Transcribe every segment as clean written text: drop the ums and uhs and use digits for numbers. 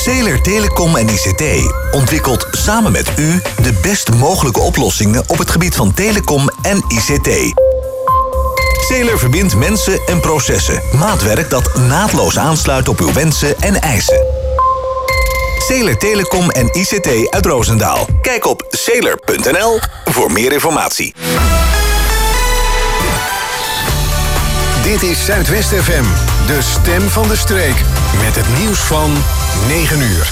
Zeeler Telecom en ICT ontwikkelt samen met u de best mogelijke oplossingen op het gebied van telecom en ICT. Zeeler verbindt mensen en processen. Maatwerk dat naadloos aansluit op uw wensen en eisen. Zeeler Telecom en ICT uit Roosendaal. Kijk op zeeler.nl voor meer informatie. Dit is Zuidwest FM, de stem van de streek. Met het nieuws van 9 uur.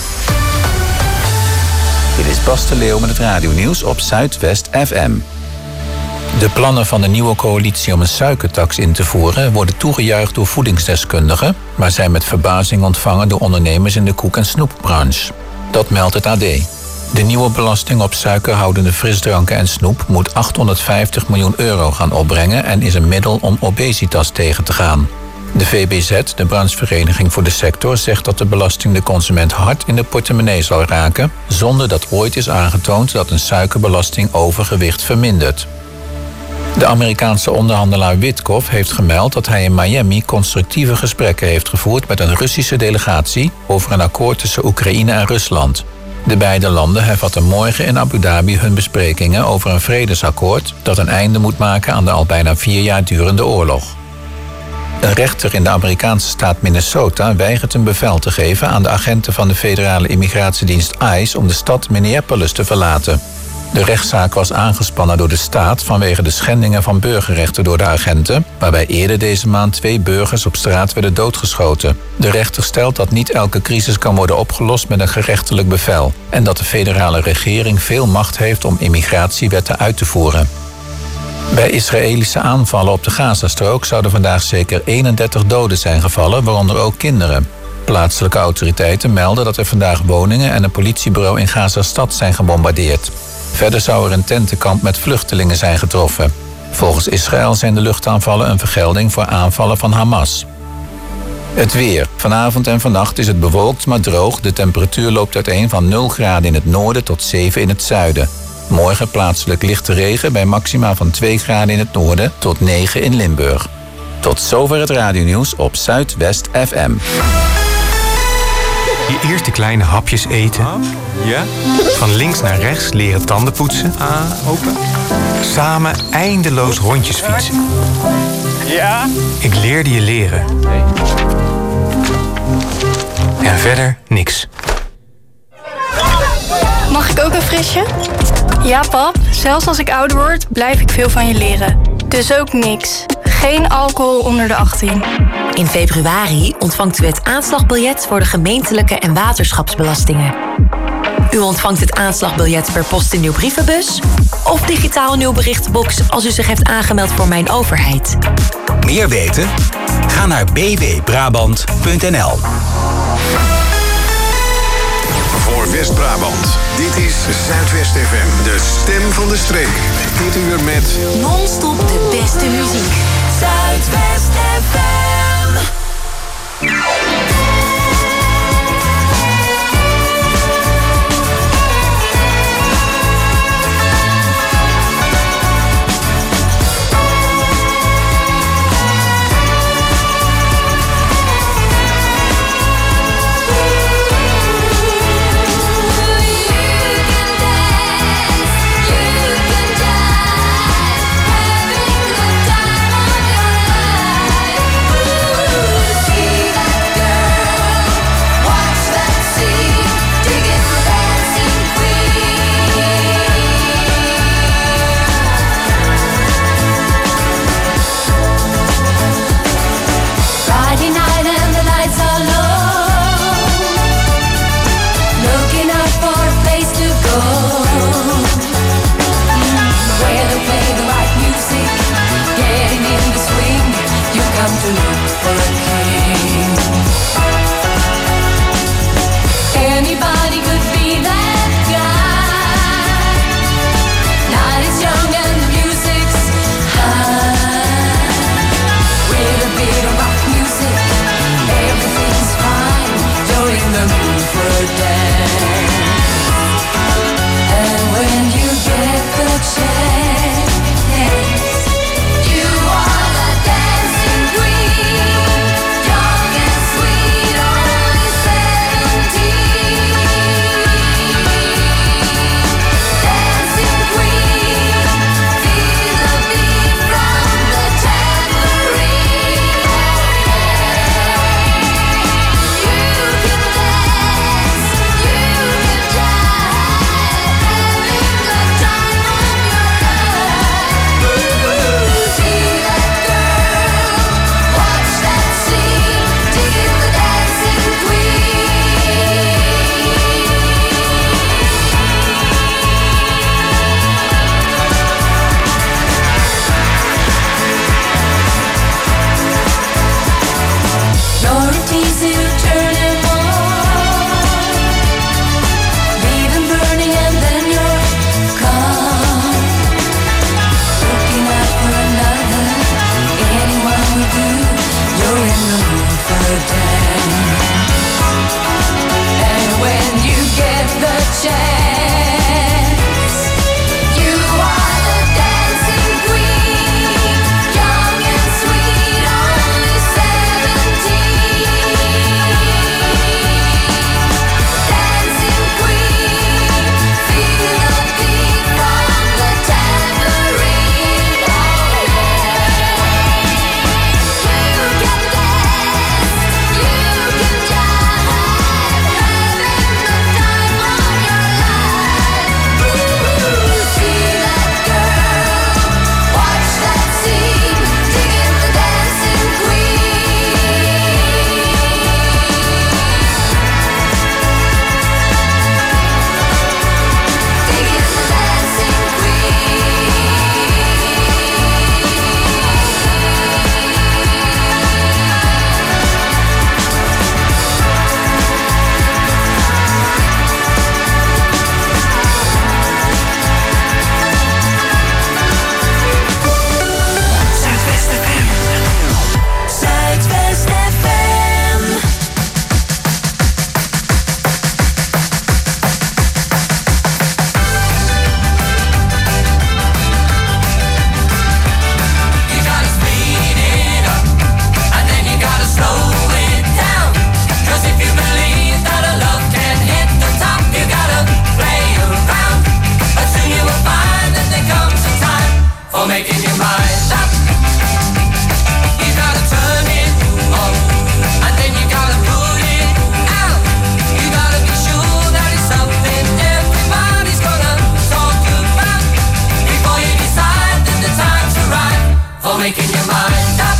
Dit is Bas de Leeuw met het radionieuws op Zuidwest FM. De plannen van de nieuwe coalitie om een suikertax in te voeren worden toegejuicht door voedingsdeskundigen, maar zijn met verbazing ontvangen door ondernemers in de koek- en snoepbranche. Dat meldt het AD. De nieuwe belasting op suikerhoudende frisdranken en snoep moet 850 miljoen euro gaan opbrengen en is een middel om obesitas tegen te gaan. De VBZ, de branchevereniging voor de sector, zegt dat de belasting de consument hard in de portemonnee zal raken, zonder dat ooit is aangetoond dat een suikerbelasting overgewicht vermindert. De Amerikaanse onderhandelaar Witkoff heeft gemeld dat hij in Miami constructieve gesprekken heeft gevoerd met een Russische delegatie over een akkoord tussen Oekraïne en Rusland. De beide landen hervatten morgen in Abu Dhabi hun besprekingen over een vredesakkoord dat een einde moet maken aan de al bijna 4 jaar durende oorlog. Een rechter in de Amerikaanse staat Minnesota weigert een bevel te geven aan de agenten van de federale immigratiedienst ICE om de stad Minneapolis te verlaten. De rechtszaak was aangespannen door de staat vanwege de schendingen van burgerrechten door de agenten, waarbij eerder deze maand 2 burgers op straat werden doodgeschoten. De rechter stelt dat niet elke crisis kan worden opgelost met een gerechtelijk bevel en dat de federale regering veel macht heeft om immigratiewetten uit te voeren. Bij Israëlische aanvallen op de Gazastrook zouden vandaag zeker 31 doden zijn gevallen, waaronder ook kinderen. Plaatselijke autoriteiten melden dat er vandaag woningen en een politiebureau in Gazastad zijn gebombardeerd. Verder zou er een tentenkamp met vluchtelingen zijn getroffen. Volgens Israël zijn de luchtaanvallen een vergelding voor aanvallen van Hamas. Het weer. Vanavond en vannacht is het bewolkt maar droog. De temperatuur loopt uiteen van 0 graden in het noorden tot 7 in het zuiden. Morgen plaatselijk lichte regen bij maxima van 2 graden in het noorden tot 9 in Limburg. Tot zover het radionieuws op Zuidwest FM. Je eerste kleine hapjes eten. Ja? Van links naar rechts leren tanden poetsen. Open. Samen eindeloos rondjes fietsen. Ja? Ik leerde je leren. En verder niks. Mag ik ook een frisje? Ja, pap. Zelfs als ik ouder word, blijf ik veel van je leren. Dus ook niks. Geen alcohol onder de 18. In februari ontvangt u het aanslagbiljet voor de gemeentelijke en waterschapsbelastingen. U ontvangt het aanslagbiljet per post in uw brievenbus of digitaal in uw berichtenbox als u zich heeft aangemeld voor Mijn Overheid. Meer weten? Ga naar bwbrabant.nl. Voor West-Brabant, dit is Zuidwest FM, de stem van de streek. Dit uur met Non-stop de beste muziek. Zuidwest FM. making your mind up. You gotta turn it on, and then you gotta put it out. You gotta be sure that it's something everybody's gonna talk about before you decide that the time's right for making your mind up.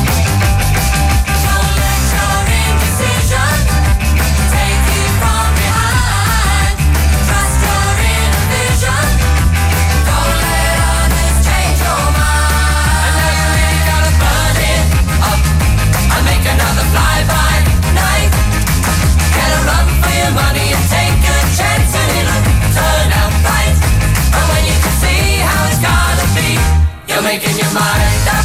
Don't let your indecision take you from behind. Trust your inner vision. Don't let others change your mind. And now you really gotta burn it up and make another fly-by night. Get a run for your money and take a chance and it'll turn out right. And when you can see how it's gotta be, you're making your mind up.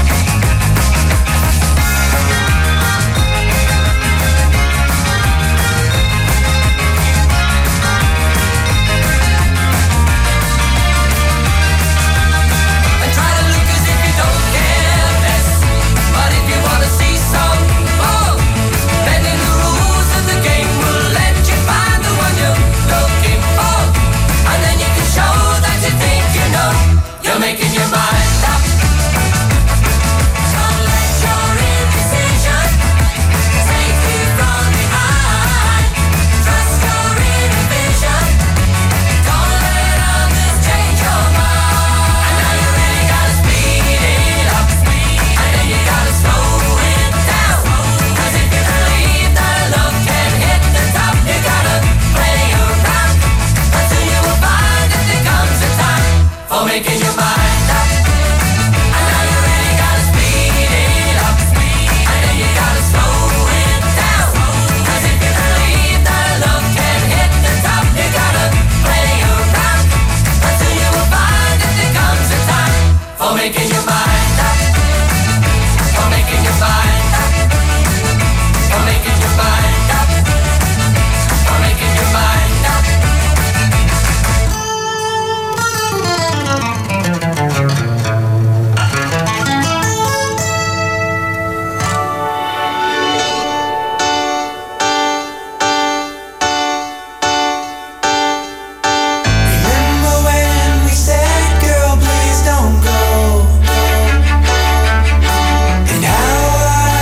And try to look as if you don't care less. But if you wanna see some more, bending the rules of the game will let you find the one you're looking for. And then you can show that you think you know. You're making your mind up. Don't let your indecision take you from behind. Trust your inner vision. Don't let others change your mind. And now you really gotta speed it up, and then you gotta slow it down. 'Cause if you believe that love can hit the top, you gotta play around. But soon you will find that there comes a time for making your mind up. And now you really gotta speed it up, and then you gotta slow it down. 'Cause if you believe that love can hit the top, you gotta play around. But soon you will find that there comes a time for making your mind up. For making your mind up. For making your mind up. For making your mind up. Remember when we said, girl, please don't go? And how I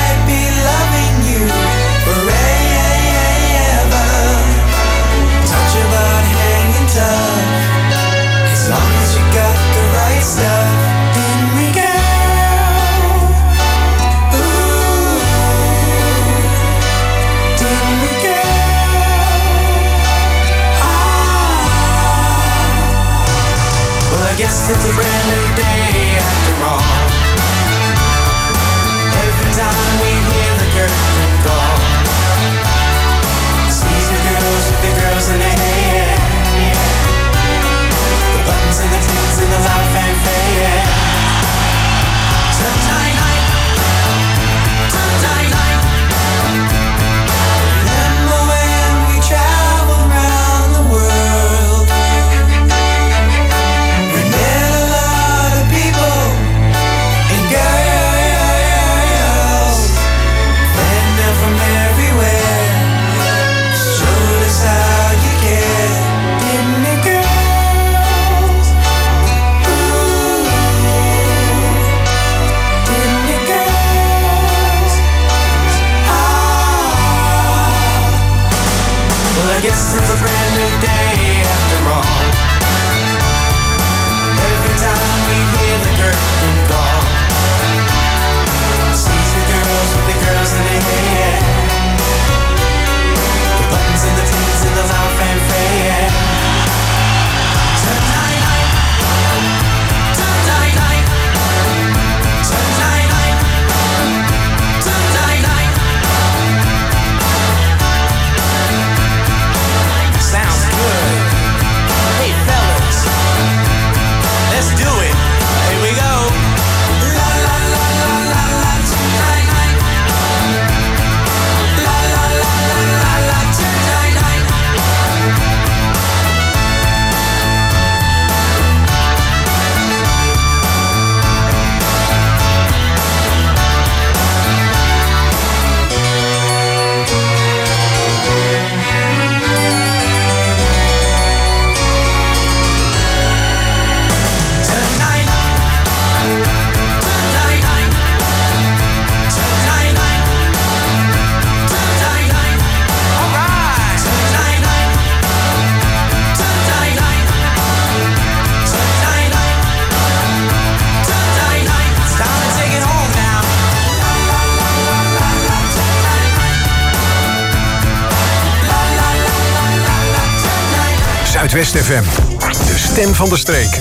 Zuidwest FM. De stem van de streek.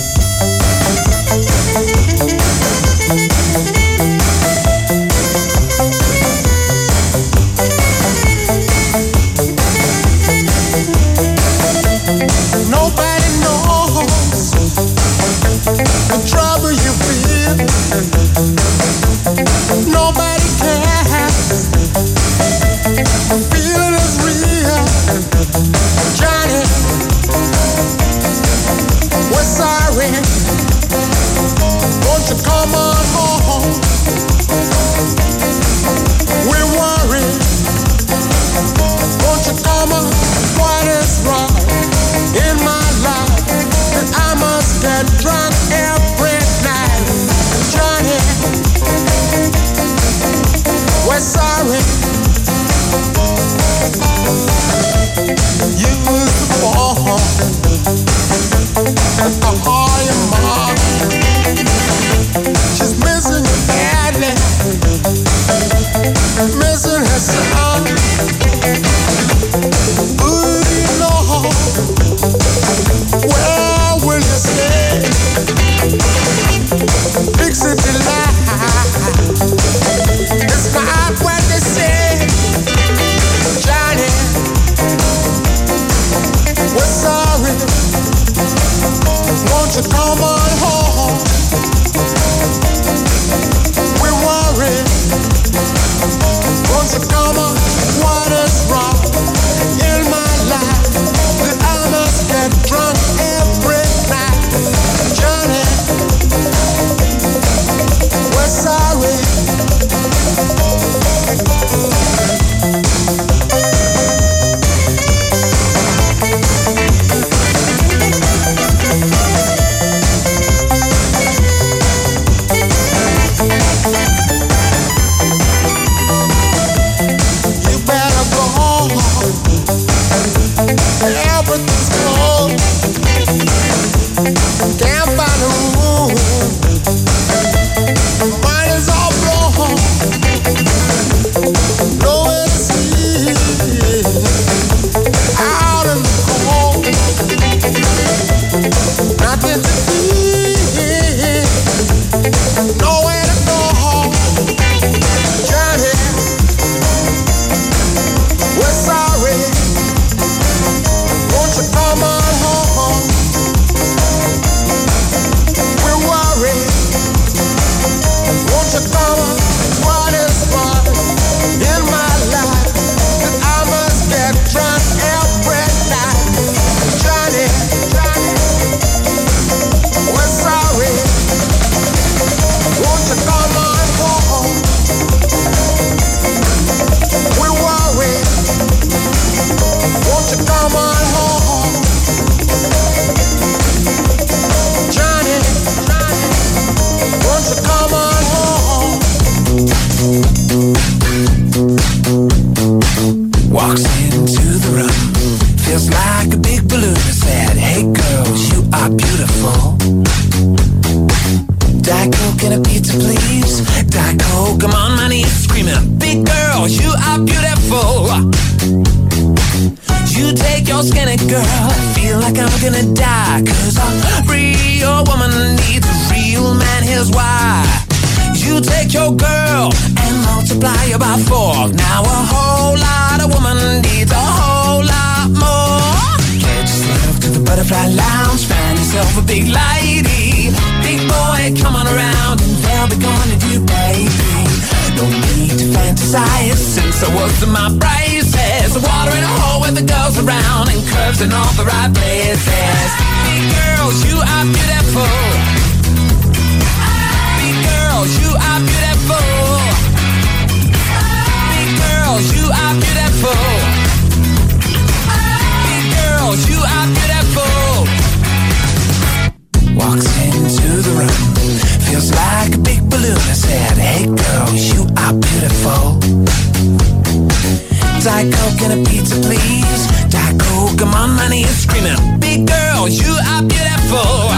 Nobody knows the trouble you feel. Nobody cares. The feeling is real. Johnny, we're sorry. Won't you come on home? We're worried. Won't you come on? What is wrong in my life that I must get drunk every night? Johnny, we're sorry. You was born at the heart of your mom. She's missing you badly, missing her son. Ooh, you know, where will you stay? Big city life, it's not what they say. Johnny, we're sorry. Won't you come on home? We're worried. Won't you come on? What is wrong in my life that I must get drunk every night? Johnny, we're sorry. You better go home. Everything's cold. Can't find a room. Mine is all blown. Nowhere to sleep. Out in the cold. Nothing to eat. Nowhere to go. Johnny, we're sorry. Won't you come on home? We're worried. Won't you come on? What is wrong in my life that I must get drunk every night? Johnny, we're sorry. Won't you come on home? We're worried. Won't you come on home? Johnny, won't you come on home? Walks into the room, feels like a big balloon. I said, hey girls, you are beautiful. Diet Coke and a pizza, please. Diet Coke, I'm on my knees screaming, big girls, you are beautiful. You take your skinny girl, I feel like I'm gonna die. Cause a real woman needs a real man, here's why. You take your girl and multiply her by 4. Now a whole lot of woman needs a whole lot more. Get yourself to the butterfly lounge, find yourself a big lady. Big boy, come on around and they'll be gonna do baby. No need to fantasize since I was in my braces. Water in a hole with the girls around and curves in all the right places. Big girls, you are beautiful. Big girls, you are beautiful. Big girls, you are beautiful. Big girls, you are beautiful. Walks into the room, feels like a big balloon. I said, hey girls, you are beautiful. Diet Coke and a pizza, please. Diet Coke, I'm on my knees screaming, big girls, you are beautiful.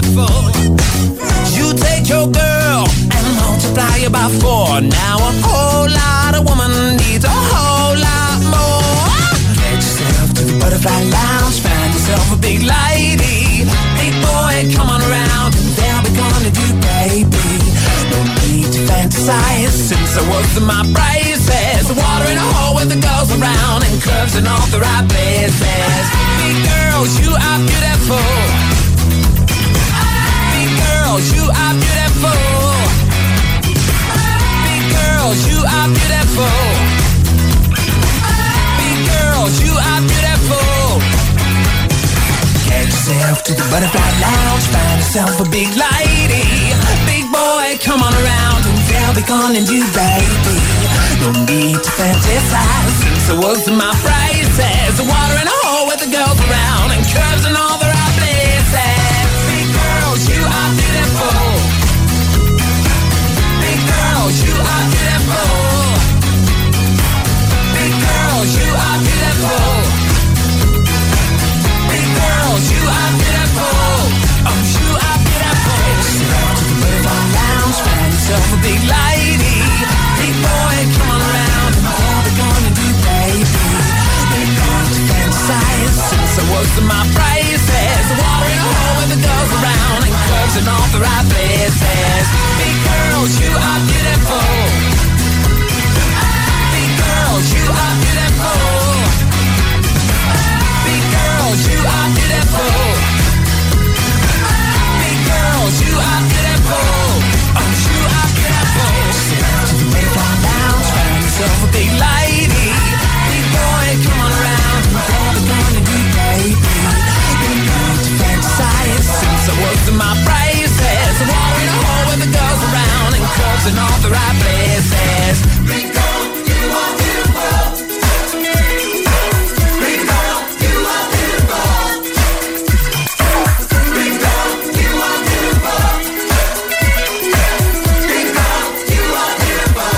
You take your girl and multiply it by 4. Now a whole lot of woman needs a whole lot more. Get yourself to the butterfly lounge, find yourself yourself a big lady. Big boy, come on around and they'll be gonna do, baby. No need to fantasize since I was in my braces. Water in a hole with the girls around and curves in all the right places. Big girls, you are beautiful. Big girls, you are beautiful. Big girls, you are beautiful. Big girls, you are beautiful. Get yourself to the butterfly lounge, find yourself a big lady. Big boy, come on around and they'll be calling you baby. No need to fantasize since I was in my phrases. Water in a hole with the girls around and curves in all the right places. Big girls, you are beautiful. Big girls, you are beautiful. Big girls, you are beautiful. Big girls, you are beautiful. Oh, you are beautiful. Step to the butterfly lounge, find yourself a big lady. Big boy, come on around and all we're gonna do, baby. They're going to fantasize since I was in my phrases. Water in a hole with the girls around and curves in all the right places. Big girls, you are beautiful. Big girls, you are beautiful. Big girls, you are beautiful. Big girls, you are beautiful. Oh, you are beautiful. Step to the butterfly lounge, find yourself a big lady. Big boy, come on around and all we're gonna do, baby. You need to fantasize since I was in my phrases. Water in a hole with the girls around and curves in all the right places. Big girl, you are beautiful. Big girl, you are beautiful. Big girl, you are beautiful. Big girl, you are beautiful.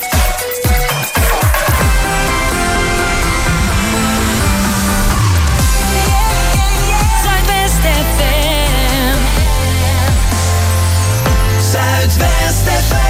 Zuidwest FM. Zuidwest FM.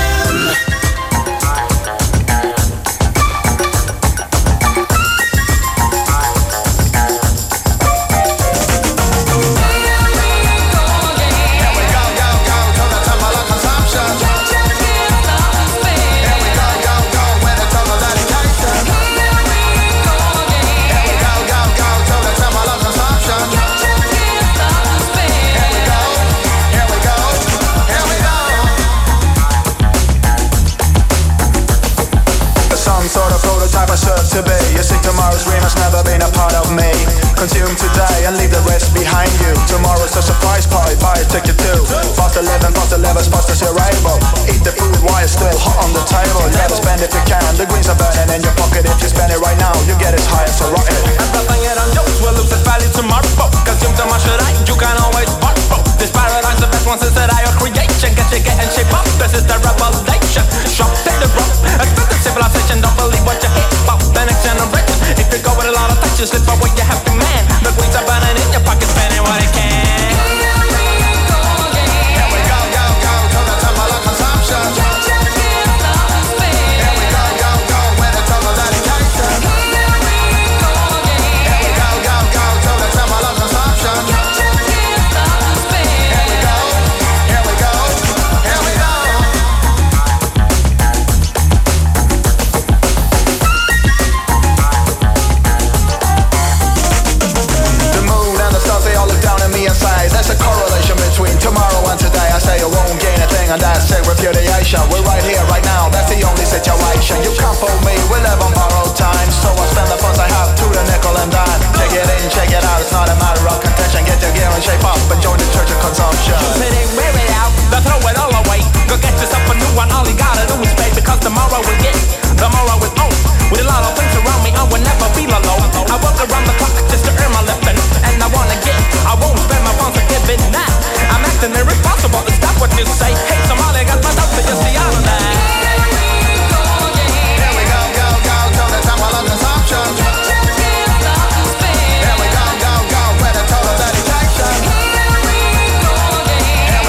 Some sort of prototype I serve to be. You see, tomorrow's dream has never been a part of me. Consume today and leave the rest behind you. Tomorrow's a surprise party, buy a ticket too. Past 11, past 11, past as you're able. Eat the food while it's still hot on the table. Never spend if you can, the greens are burning in your pocket. If you spend it right now, you get as high as a rocket. And nothing yet on jokes will lose its value tomorrow. Consume too much today, you can always borrow. This paradise, the best one since that I creation. Get you getting shape up, this is the revelation. Shop, take the rope, expensive civilization. Don't believe what you hate about the next generation. If you go with a lot of touch, you slip away, you happy man. The greens are burning in your pocket, spending what it can. Here we go, go, go, to the temple of consumption. Here we go, go, go, with a total dedication. Here we go, go, go, to the temple of consumption. Here we go, here we go, here we go. The moon and the stars, they all look down at me and say there's a correlation between tomorrow and today. I say you won't gain a thing and that's a repudiation. We're right here, right now, that's the only situation. You can't fool me, we live on borrowed time. So I spend the funds I have to the nickel and dime. Check it in, check it out, it's not a matter of contention. Get your gear and shape up and join the church of consumption. Use it and wear it out, then throw it all away. Go get yourself a new one, all you gotta do is pay. Because tomorrow will get, tomorrow is on. With a lot of things around me, I will never feel alone. I work around the clock just to earn my living. And I wanna get, I won't spend my funds to give it now. I'm acting irresponsible, to stop what you say. Hey, somebody got my dope, so you see all of that. Here we go, go, go, to the temple of consumption. Here we go, go, go, with a total dedication. Here we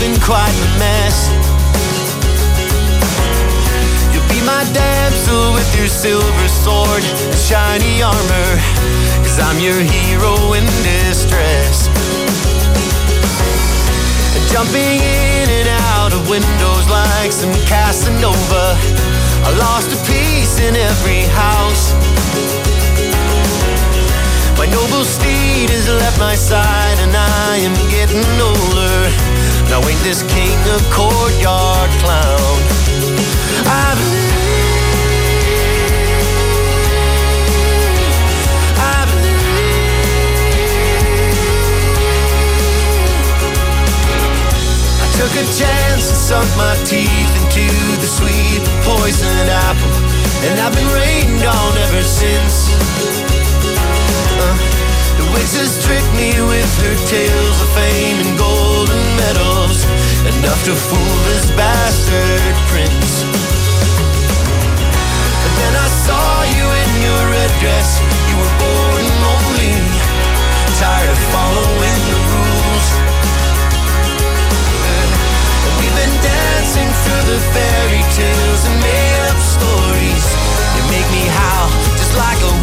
in quite a mess. You'll be my damsel with your silver sword and shiny armor, 'cause I'm your hero in distress. Jumping in and out of windows like some Casanova, I lost a piece in every house. My noble steed has left my side and I am getting older. Now ain't this king a courtyard clown? I took a chance and sunk my teeth into the sweet poisoned apple, and I've been rained on ever since. The witch has tricked me with her tales of fame and golden medals, enough to fool this bastard prince. But then I saw you in your red dress, you were bored and lonely, tired of following the rules. We've been dancing through the fairy tales and made up stories. You make me howl just like a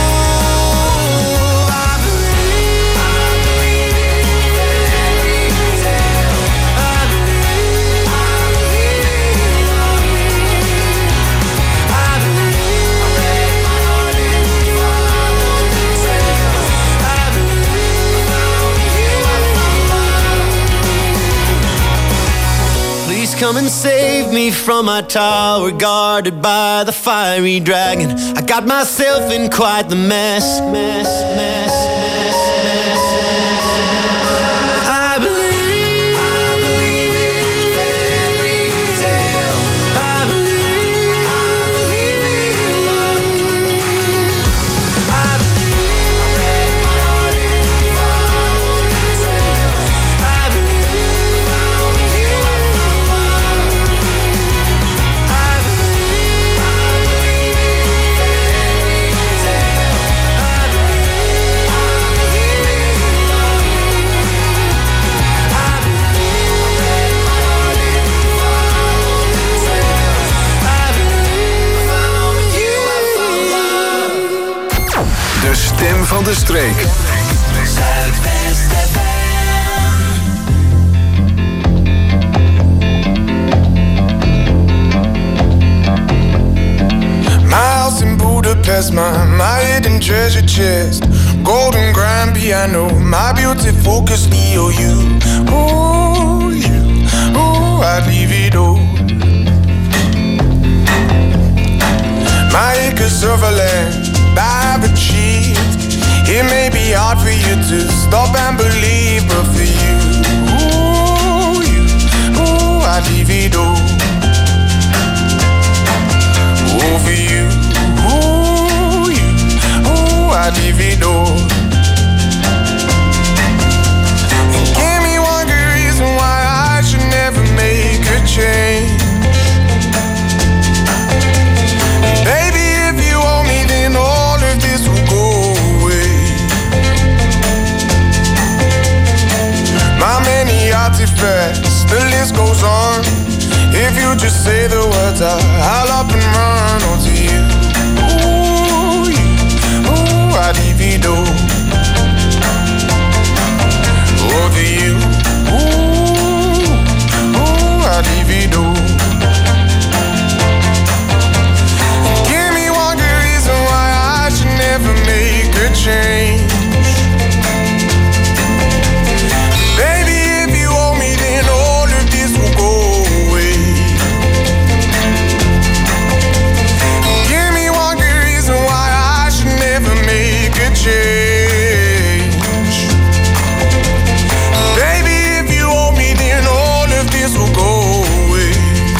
wolf. I believe in fairy tales. I believe in love. I believe I break my heart and follow the trail. I believe I found you, I found love. Please come and save me from my tower guarded by the fiery dragon. I got myself in quite the mess. I believe in fairy tales. I believe in love. I believe I break my heart and follow the trail. I believe I found you, I found love. I believe in fairy tales. I believe in love. I believe I break my heart and follow the trail. I believe I found you, I found love. De stem van de streek. Zuidwest FM. My house in Budapest, my hidden treasure chest, golden grand piano, my beauty focus EOU. Ooh, I'd leave it all. My acres of land I've achieved. It may be hard for you to stop and believe, but for you, I'd leave it all. For you, I'd leave it all. And give me one good reason why I should never make a change. Baby, if you owe me, then all of this will go away. My many artifacts, the list goes on. If you just say the words, I'll up and run onto you. I'd leave it all. Over you. I'd leave it all. Give me one good reason why I should never make a change. Baby, if you owe me, then all of this will go away. Give me one good reason why I should never make a change. Baby, if you owe me, then all of this will go away.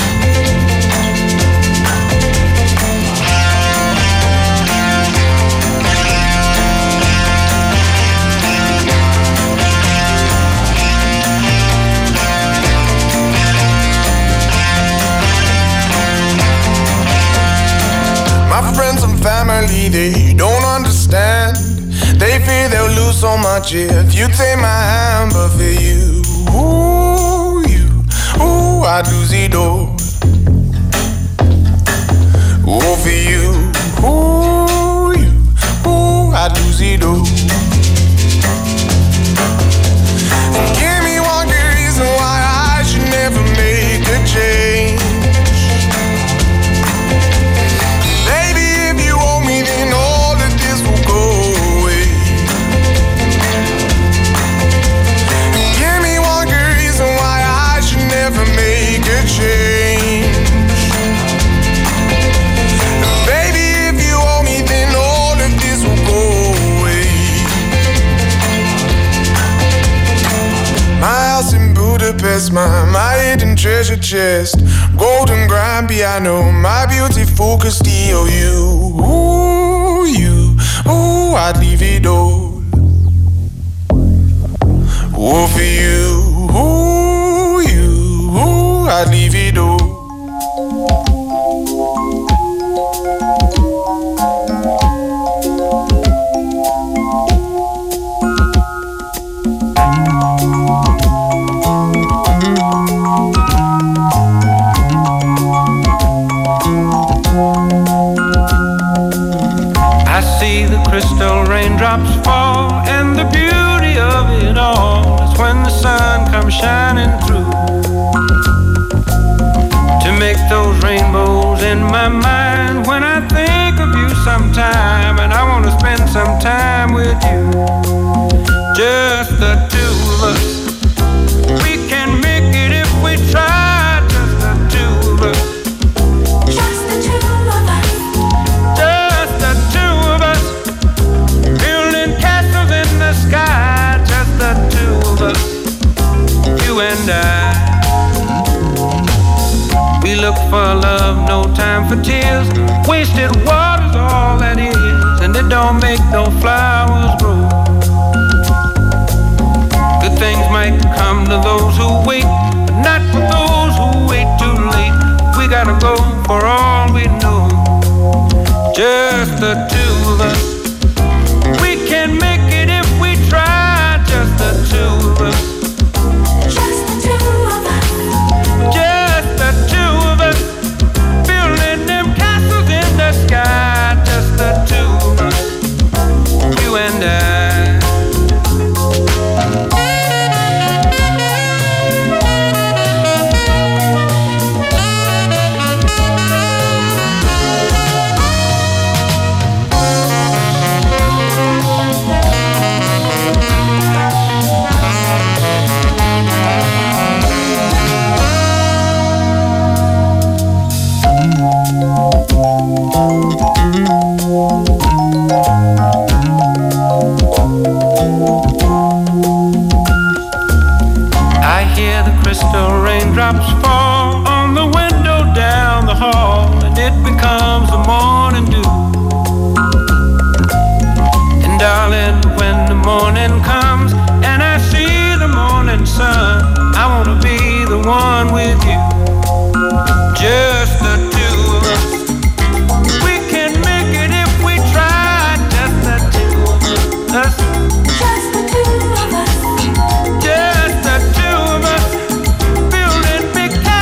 My friends and family, they don't understand. They fear they'll lose so much if you take my hand, but for you, I'd lose it all. Oh, for you, I'd lose it all. Give me one good reason why I should never make a change. Baby, if you owe me, then all of this will go away. Give me one good reason why I should never make a change. Baby, if you owe me, then all of this will go away. My house in Budapest, my hidden treasure chest, golden grand piano, my beauty focused EOU. Ooh, I'd leave it all. Oh, for you, I'd leave it all. I see the crystal raindrops fall, and the beauty of it all is when the sun comes shining through to make those rainbows in my mind. When I think of you sometime, and I want to spend some time with you, just the two of us. We can make it if we try, just the two of us. Just the two of us. Just the two of us. Building castles in the sky, just the two of us. You and I. We look for love, no time for tears. Wasted water's all that is, and it don't make no flowers grow. Good things might come to those who wait, but not for those who wait too late. We gotta go for all we know. Just the two of us. We can make it if we try. Just the two of us. Just the two of us. Just the two of us. Building them castles in the sky. Just the two of us. You and I. I hear the crystal raindrops fall on the window down the hall, and it becomes the morning dew. And darling, when the morning comes and I see the morning sun, I wanna be the one with you. Just the two of us. We can make it if we try. Just the two of us. Just the two of us. Just the two of us. Building big castles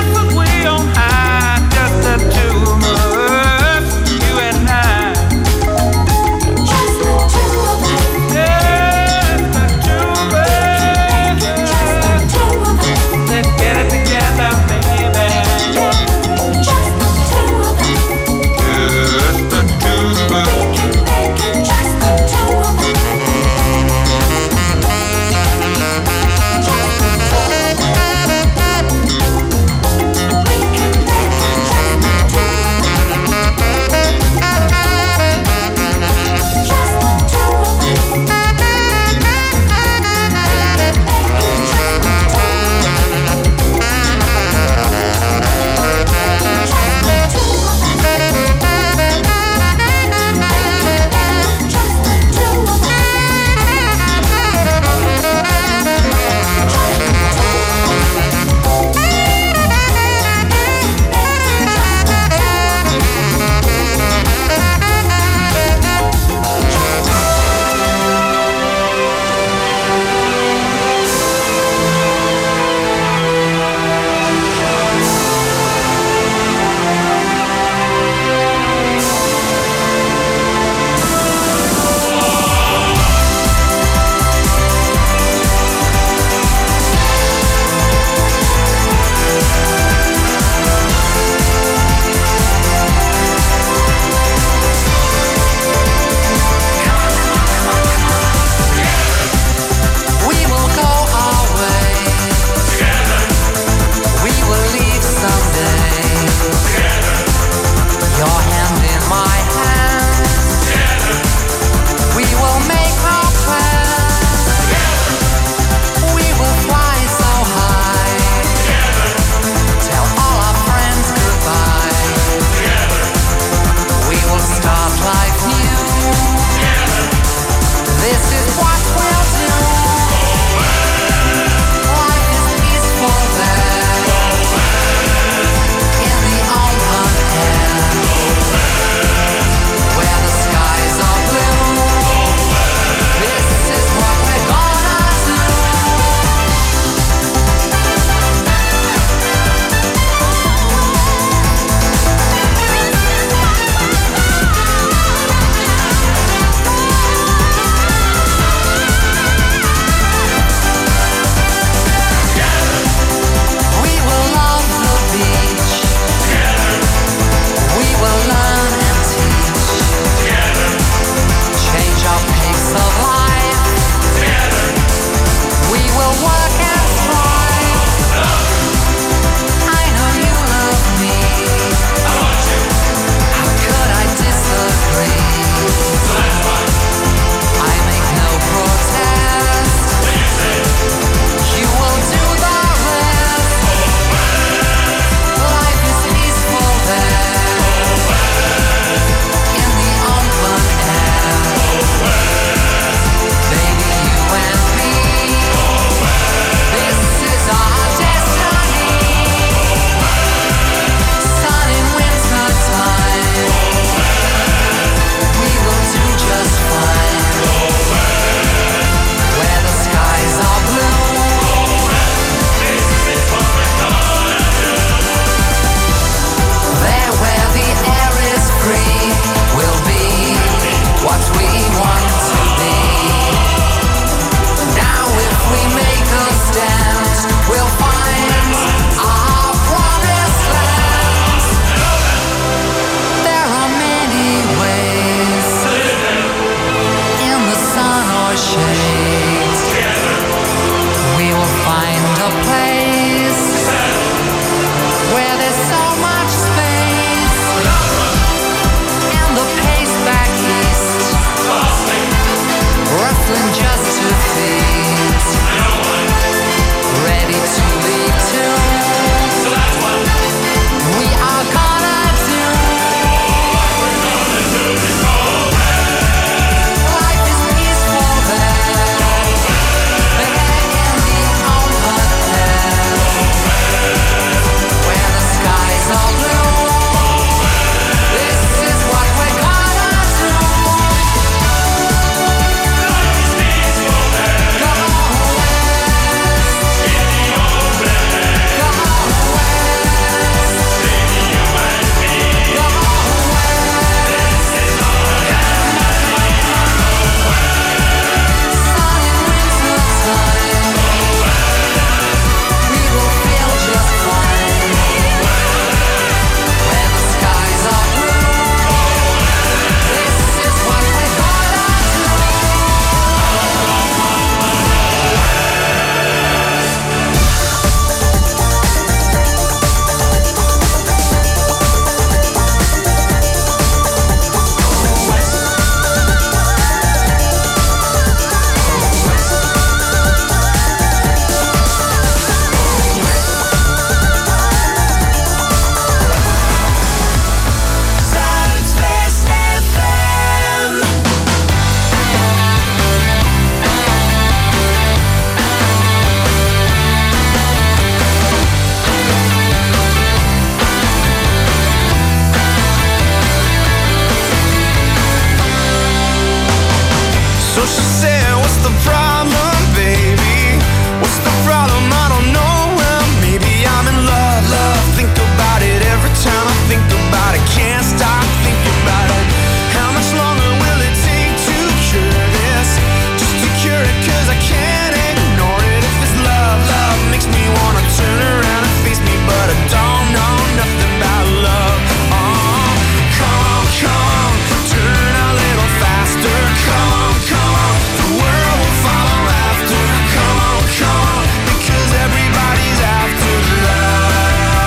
So she said, what's the problem, baby? What's the problem? I don't know. Well, maybe I'm in love, love. Think about it every time I think about it. Can't stop thinking about it. How much longer will it take to cure this? Just to cure it, cause I can't ignore it. If it's love, love makes me wanna turn around and face me, but I don't know nothing about love. Oh, come, come, turn a little faster. Come, come, the world will follow after. Come on, because everybody's after love.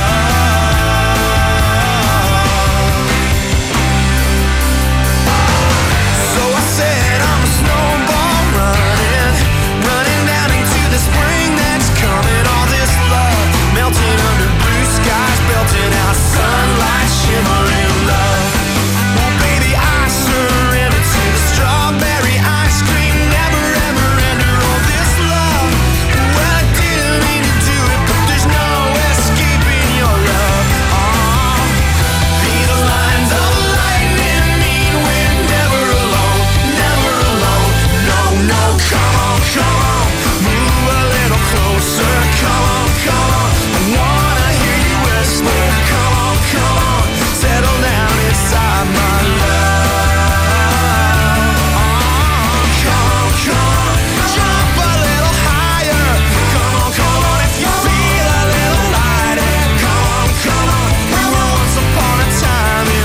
So I said I'm a snowball running down into the spring that's coming. All this love melting under blue skies, belting out sunlight, shimmering love. Well, baby, I surrender to the strawberry ice cream, never ever ender. All this love, well, I didn't mean to do it, but there's no escaping your love. Oh, these lines of lightning mean we're never alone, never alone. No, no, come on, move a little closer. Come on, I wanna hear you whisper. Come on, settle down inside my love. Come on, jump a little higher. Come on, if you feel a little lighter. Come on, we were once upon a time in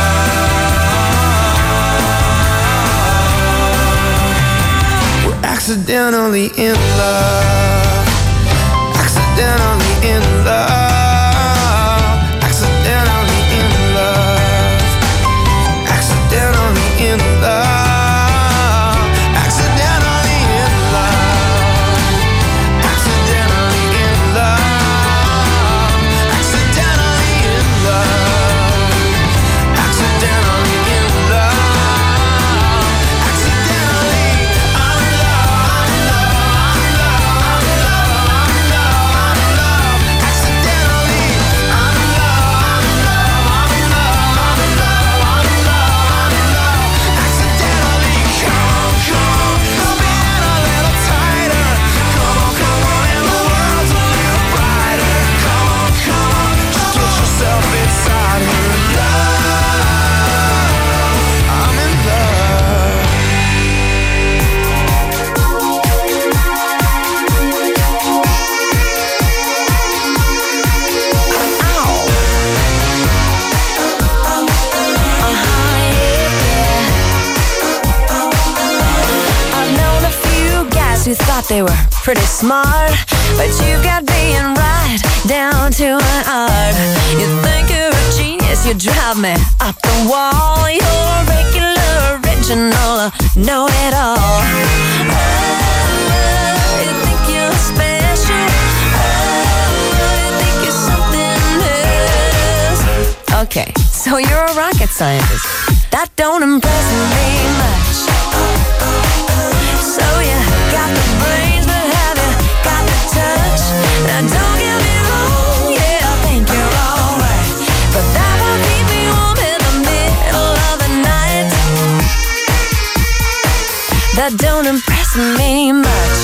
love. We're accidentally in love. Accidentally in love. Accidentally in love. Accidentally in love. Accidentally in love. Accidentally in love. Accidentally in love. Accidentally in love. Accidentally, I'm in love, I'm in love, I'm in love, I'm in love, I'm in love. Accidentally, I'm in love, I'm in love, I'm in love, I'm in love, I'm in love, I'm in love. Accidentally, come, spin a little tighter. Come on, and the world's a little brighter. Come on, just get yourself inside her love. I'm in love. I've known a few guys who thought they were pretty smart, but you've got being right down to an art. You think you're a genius, you drive me up the wall. You're a regular, original, know-it-all. Oh, you think you're special. Oh, you think you're something else. Okay, so you're a rocket scientist. That don't impress me much. So you got the brains, but have you got the touch? Now don't get me wrong, yeah, I think you're alright, but that won't keep me warm in the middle of the night. That don't impress me much.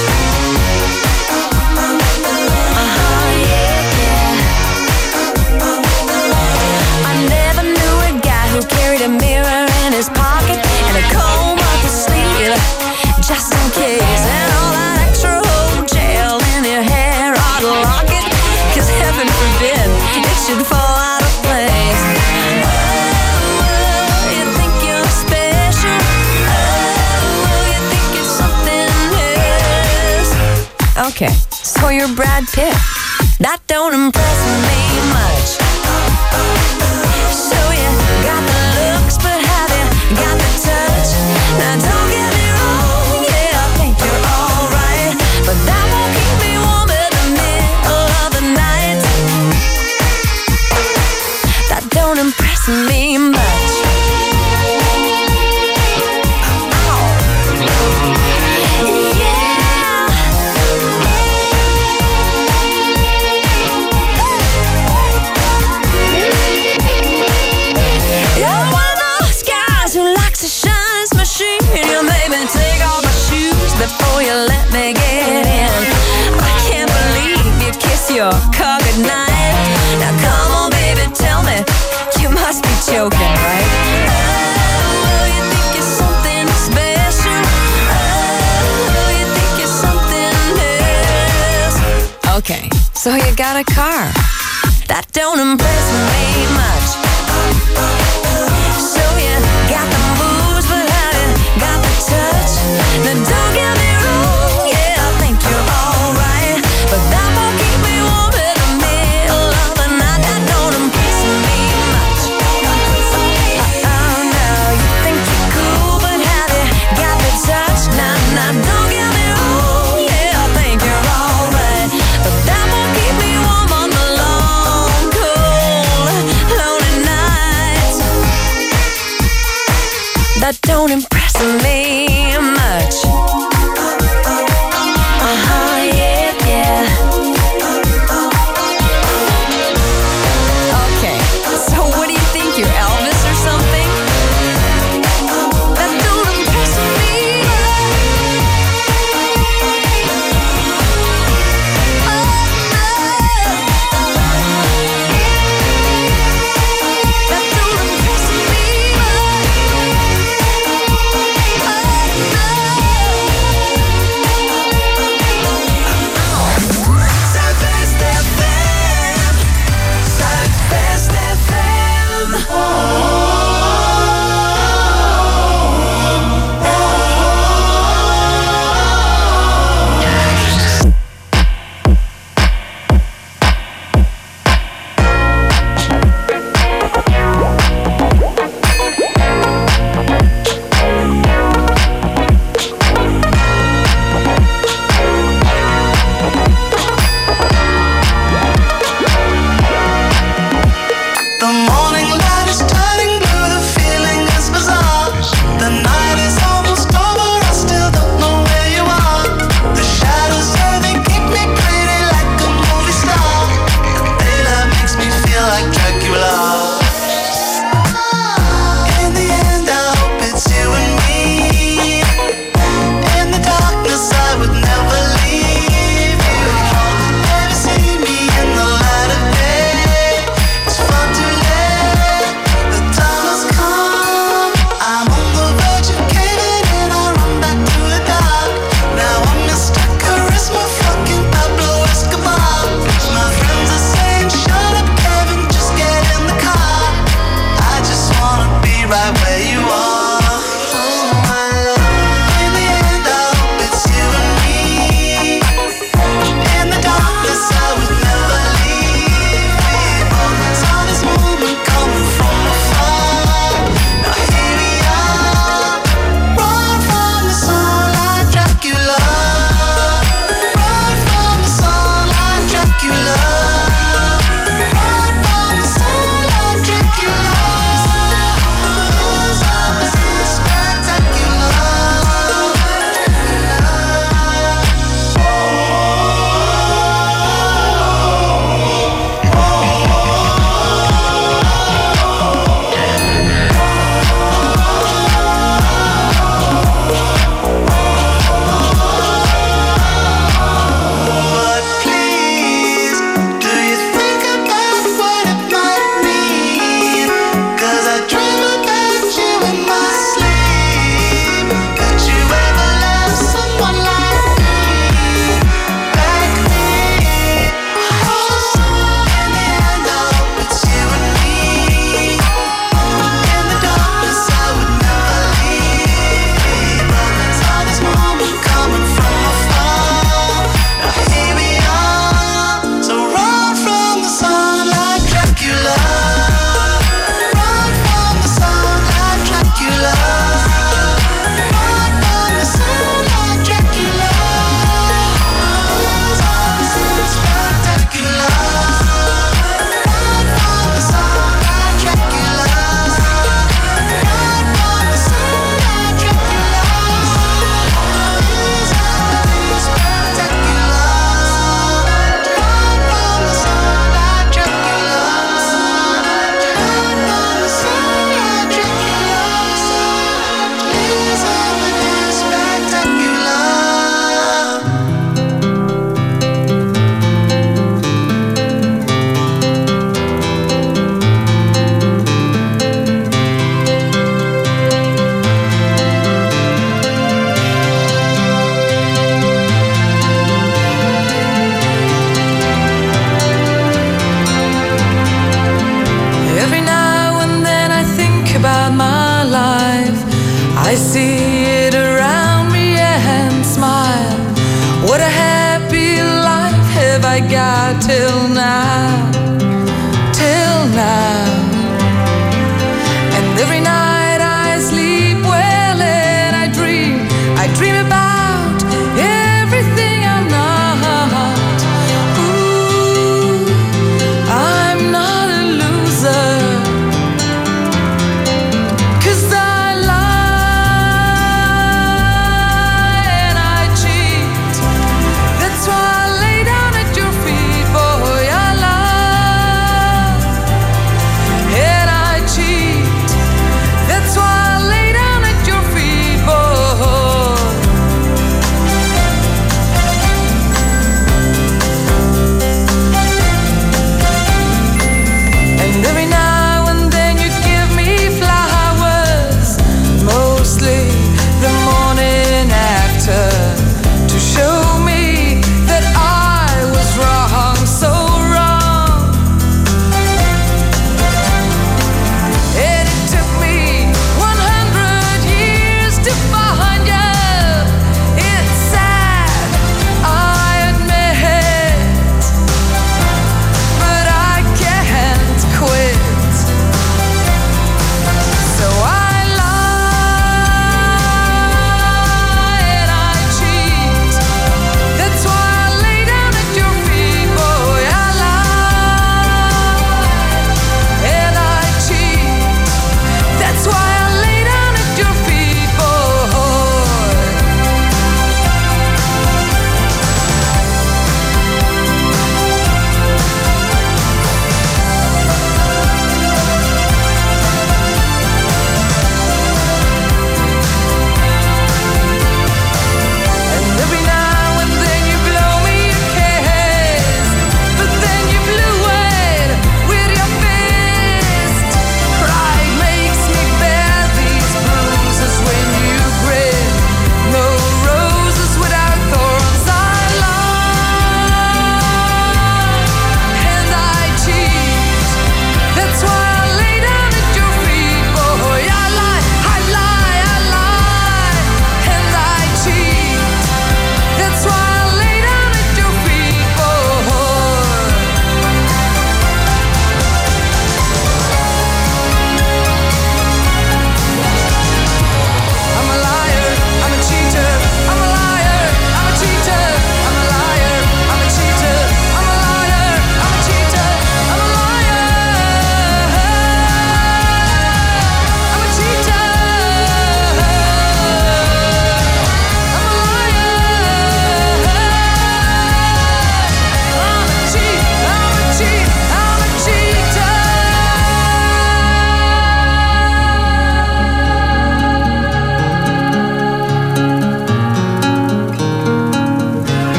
I never knew a guy who carried a mirror in his pocket and a comb up his sleeve, just in case. And all that extra old gel in your hair ought to lock it, cause heaven forbid it should fall out of place. Oh, you think you're special. Oh, you think you're something else. Okay, so you're Brad Pitt. That don't impress me much. So you got the looks, but have you got the touch? Now don't get me wrong, yeah, I think you're alright, but that won't keep me warm in the middle of the night. That don't impress me much. Yeah. before you let me get in. I can't believe you kiss your car goodnight. Now come on, baby, tell me, you must be joking, right? Oh, you think you're something special. Oh, you think you're something else. Okay, so you got a car. That don't impress me much. So you got the moves, but have you got the touch? Now don't get me wrong, yeah, I think you're alright, but that won't keep me warm in the middle of the night. That don't impress me much. Oh no, you think you're cool, but have you got the touch? Nah, don't get me wrong, yeah, I think you're alright, but that won't keep me warm on the long, cold, lonely nights. That don't impress me much. Yeah. Okay, so what do you think, you're Elvis or something? That don't impress me much.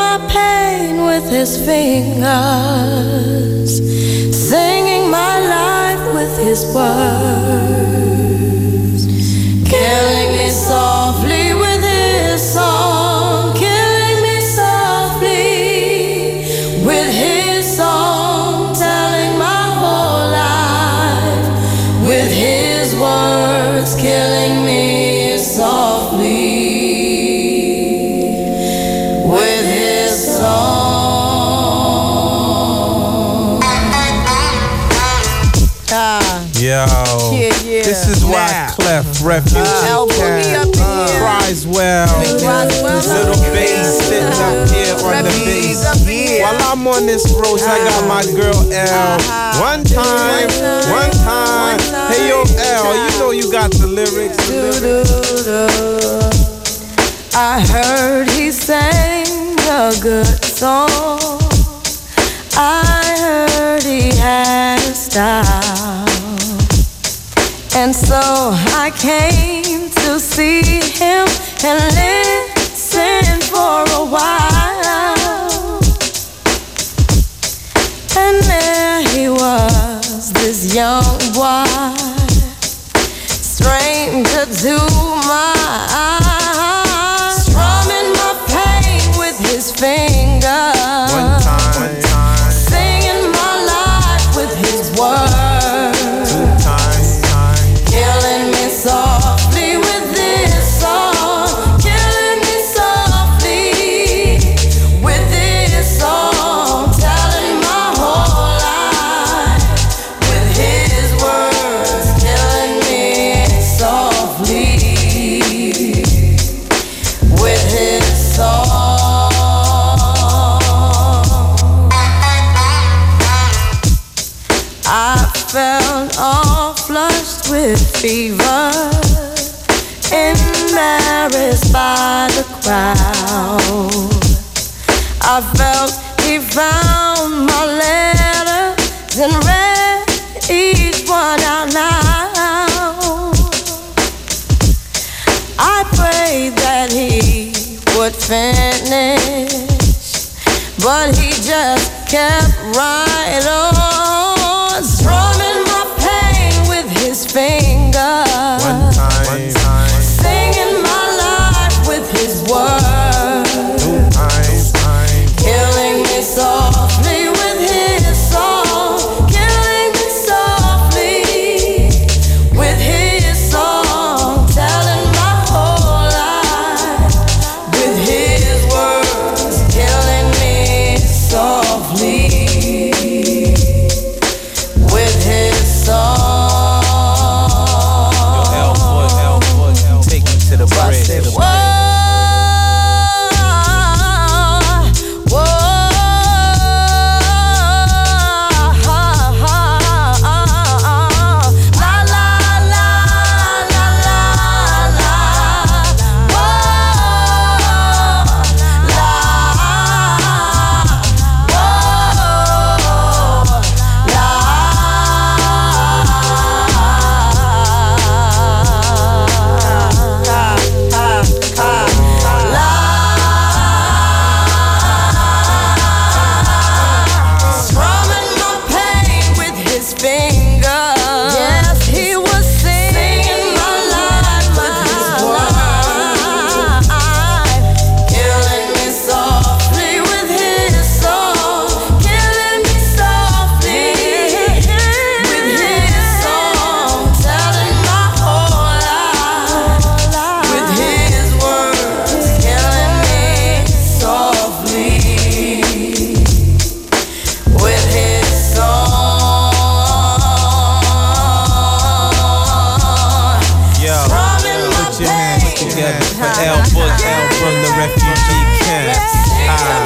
my pain with his fingers, singing my life with his words, killing me softly with his song, killing me softly with his song, telling my whole life with his words, killing me softly with his song. Yo, this is why Clef Refuge cries well. Little bass sitting up here on the bass. While I'm on this road, I got my girl L. One time. Hey yo, L, you know you got the lyrics. I heard he sang a good song. I heard he had a style. And so I came to see him and listen for a while. And there he was, this young boy, stranger to my eyes, strumming my pain with his fingers. One time. Singing my life with his words. Two times. Killing me softly with this song. Killing me softly with this song. Telling my whole life with his words. Killing me softly with his song. I felt all flushed with fever, embarrassed by the crowd. I felt he found my letters and read each one out loud. I prayed that he would finish, but he just kept running.